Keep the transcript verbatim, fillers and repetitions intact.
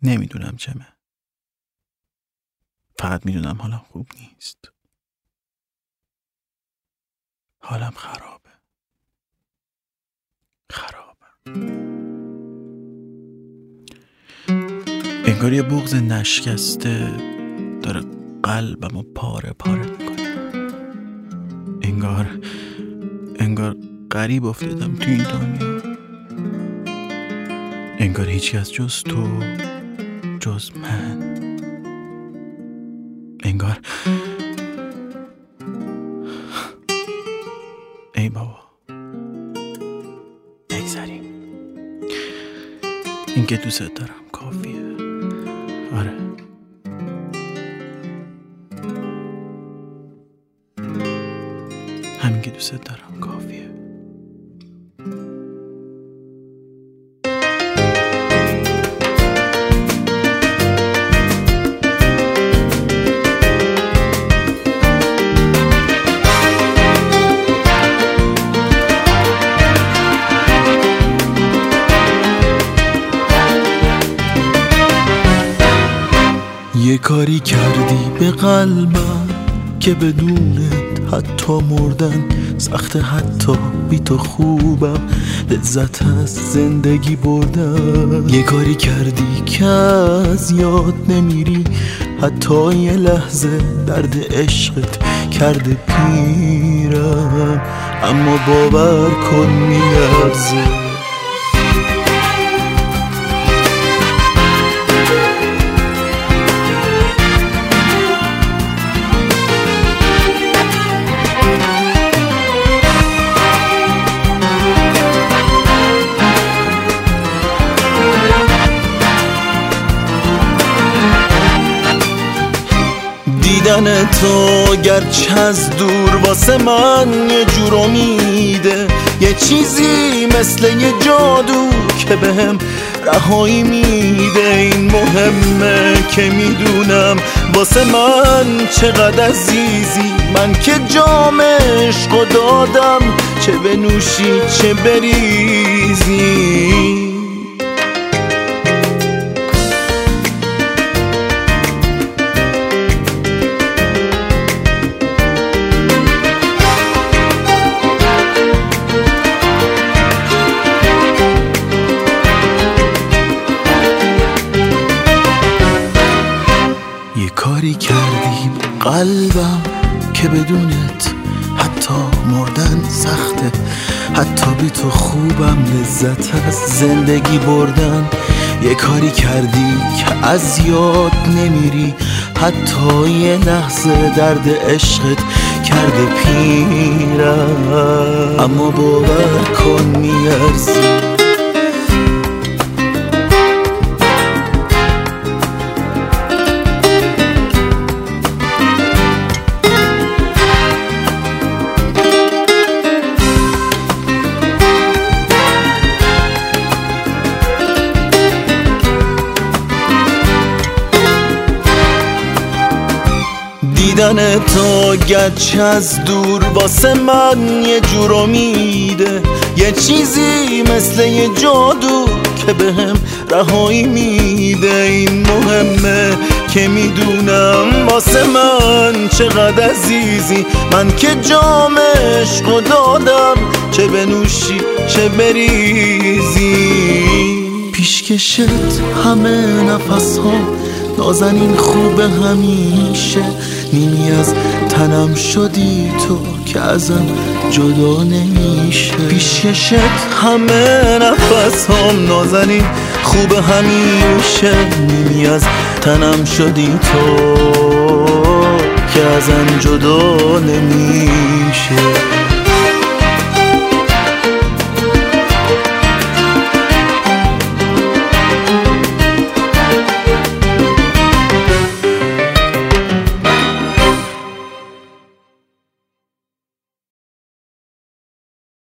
نمیدونم چمه، فقط میدونم حالم خوب نیست. حالم خرابه خرابه انگار یه بغض نشکسته داره قلبمو پاره پاره میکنه. انگار انگار غریب افتادم تو این دنیا. انگار هیچی از جز تو، جز من. انگار ای بابا بگذاریم. این که دوست دارم کافیه. آره همین که دوست دارم کافیه. یه کاری کردی به قلبم که بدونت حتی مردن سخت، حتی بی تو خوبم لذت از زندگی بردن. یه کاری کردی که از یاد نمیری، حتی یه لحظه درد عشقت کرده پیرم، اما باور کن میارزه. دیدن تو گرچه از دور واسه من یه جور امیده، یه چیزی مثل یه جادو که بهم رهایی میده. این مهمه که میدونم واسه من چقدر عزیزی، من که جام عشقو دادم، چه بنوشی چه بریزی. کاری کردی قلبم که بدونت حتی مردن سخته، حتی بی تو خوبم لذت از زندگی بردن. یه کاری کردی که از یاد نمیری، حتی یه لحظه درد عشقت کرده پیرم، اما باور کن میارزی. دیدن تو گرچه از دور واسه من یه جور امیده، یه چیزی مثل یه جادو که بهم رهایی میده. این مهمه که میدونم واسه من چقدر عزیزی، من که جام عشقو دادم، چه بنوشی چه بریزی. پیشکشت همه نفس ها نازنین خوبه همیشه، نیمی از تنم شدی تو که ازم جدا نمیشه. پیشکشت همه نفس هم نازنین خوبه همیشه، نیمی از تنم شدی تو که ازم جدا نمیشه.